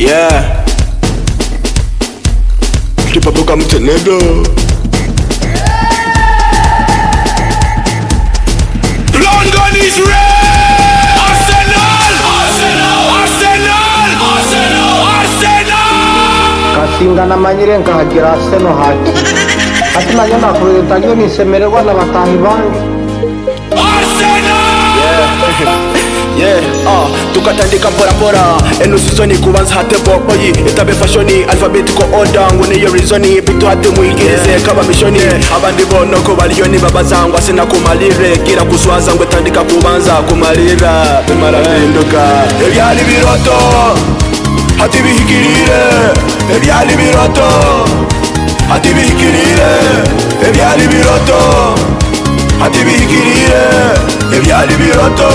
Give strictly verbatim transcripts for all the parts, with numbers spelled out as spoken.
Yeah. Bubblegum Tenero. London is red. Arsenal. Arsenal. Arsenal. Arsenal. Arsenal. Kasinga na manyire nkahagira Arsenal hati. Ati nanyona kurutagyo nisemererwa na batahi bangi. Arsenal. Yeah. Yeah, ah, tukatandika mpora mpora enu sizoni kubanza hate boyi etabe fashoni alphabetical order ngone yo reasoni bitu hate muigeze yeah. Kaba mishoni yeah. Abandi bono ko baliyoni babazangwa sina kumalire gira kuswaza ngwe tandika kubanza kumalira bimara binduka yeah. Ebyali biroto hati bihikirire ebyali biroto hati bihikirire ebyali biroto hati bihikirire ebyali biroto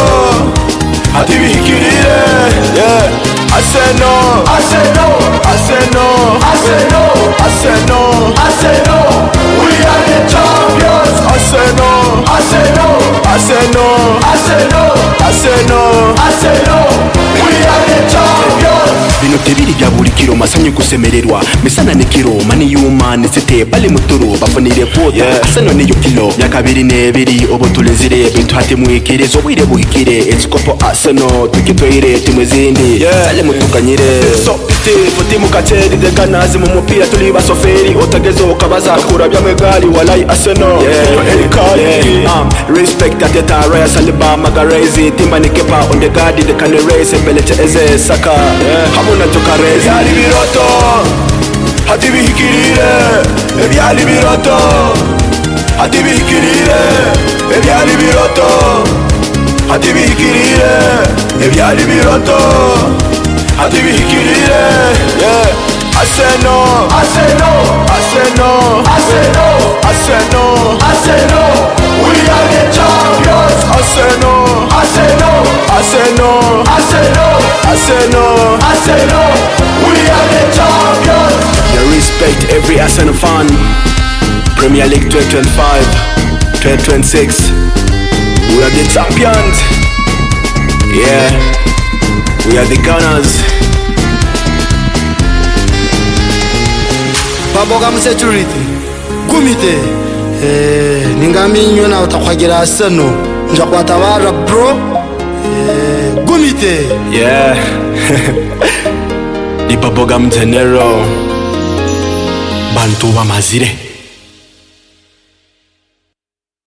hati bihikirire yeah. Arsenal, Arsenal, Arsenal, Arsenal, Arsenal, Arsenal. We are the champions. Arsenal, Arsenal, Arsenal, Arsenal, Arsenal, Arsenal. We are the champions. Bino tebiri bya buri kiro masanyu kusemererwa mesana ne kiro mani yuma nesete bale muturu bafonire kota yeah. Arsenal ne yo kilo yakabiri nebiri obotulenzire bintu hate muikerezo bwire buhikire etskopo Arsenal tukitoire timwezindi yeah. Sale mutukanyire so pite futi mukateri de kanazi mu mupira tuli basoferi otagezo kabaza kura bya megali walai Arsenal yeah. Erikali yeah. Um, respect ateta Raya Saliba Magarezi Timbani Kepa on the guard the can race Belete Eze Saka yeah. Hamuna tukarezi Ebyali biroto hati bihikirire Ebyali biroto hati bihikirire Ebyali biroto hati bihikirire Ebyali biroto hati bihikirire yeah. Arsenal, Arsenal, Arsenal, Arsenal, Arsenal, Arsenal. We are the champions. Arsenal, Arsenal, Arsenal, Arsenal, Arsenal, Arsenal. We are the champions. You respect every Arsenal fan. Premier League twenty twenty-five, twenty twenty-six. We are the champions. Yeah, we are the Gunners. Bubblegum security Gumite eh ningaminyo na utakwagira Arsenal nja kwatabara bro eh Gumite yeah. Di Bubblegum Tenero Bantu wa mazire.